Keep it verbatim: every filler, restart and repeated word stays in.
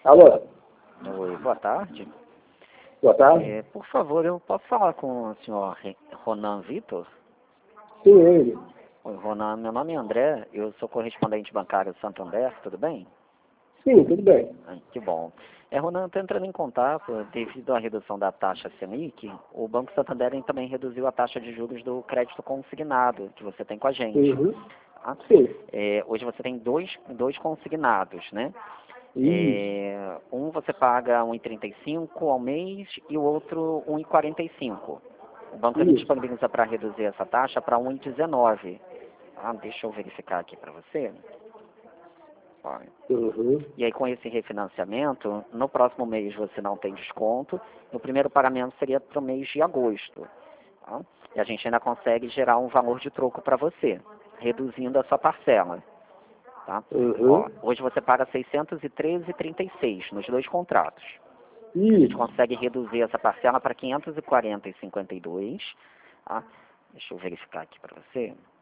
Alô? Oi, boa tarde. Boa tarde. É, por favor, eu posso falar com o senhor Re- Ronan Vitor? Sim, ele. Oi, Ronan, meu nome é André, eu sou correspondente bancário Santander, tudo bem? Sim, tudo bem. Ah, que bom. É, Ronan, estou entrando em contato, devido à redução da taxa Selic, o Banco Santander também reduziu a taxa de juros do crédito consignado que você tem com a gente. Uhum. Tá? Sim. É, hoje você tem dois, dois consignados, né? Isso. É, um você paga um vírgula trinta e cinco ao mês e o outro um vírgula quarenta e cinco. O banco ele Isso. disponibiliza para reduzir essa taxa para um vírgula dezenove. Ah, deixa eu verificar aqui para você. Ó, Uhum. e aí, com esse refinanciamento, no próximo mês você não tem desconto. No primeiro pagamento seria para o mês de agosto. Tá? E a gente ainda consegue gerar um valor de troco para você, reduzindo a sua parcela. Tá? Uhum. Ó, hoje você paga seiscentos e treze vírgula trinta e seis nos dois contratos. A gente Isso. consegue reduzir essa parcela para quinhentos e quarenta vírgula cinquenta e dois. Tá? Deixa eu verificar aqui para você.